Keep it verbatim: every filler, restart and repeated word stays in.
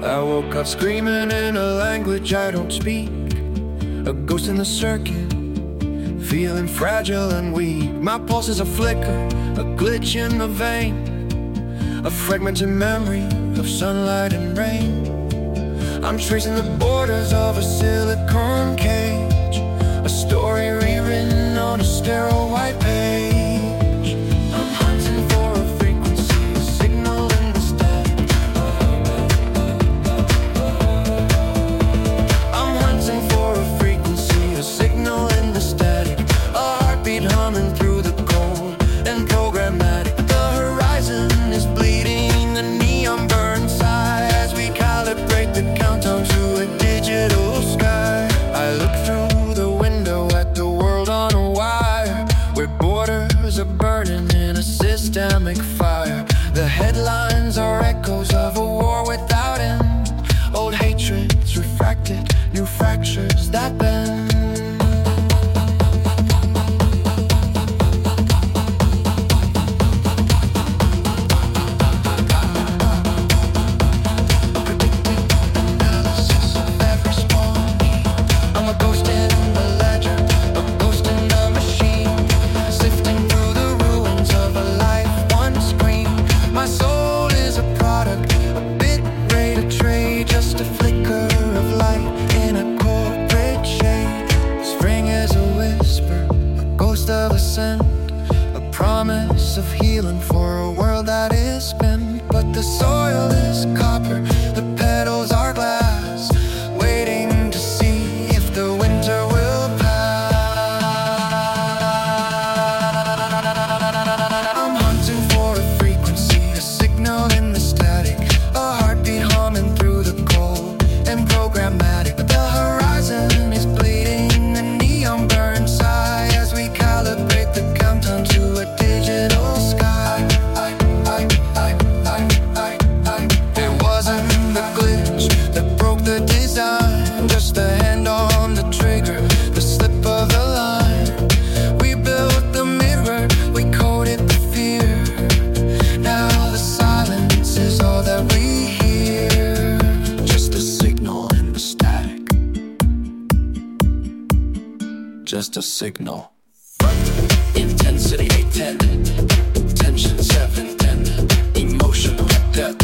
I woke up screaming in a language I don't speak, a ghost in the circuit, feeling fragile and weak. My pulse is a flicker, a glitch in the vein, a fragmented memory of sunlight and rain. I'm tracing the borders of a silicone cage, a story rewritten on a sterile white page. I'm hunting for a frequency, a signal in the static. I'm hunting for a frequency, a signal in the static, a heartbeat humming through the cold and programmatic. The horizon is bleeding, the neon burns high as we calibrate the countdown to a digital sky. I look through the window at the world on a wire, where borders are burning in a systemic fire. The headlines are echoes of a war without end, old hatreds refracted, new fractures that bend. A promise of healing for a world that is spent. But the soil is copper, the petals are glass, waiting to see if the winter will pass. I'm hunting for a frequency, a signal in the static, a heartbeat humming through the cold and programmatic. But the horizon is bleeding, the neon burns high as we calibrate the countdown to a digital sky. It wasn't the glitch that broke the design, just the hand on the trigger, the slip of the line. We built the mirror, we coded the fear. Now the silence is all that we hear, just a signal in the static, just a signal. Intensity eight ten, tension seven ten, emotional depth.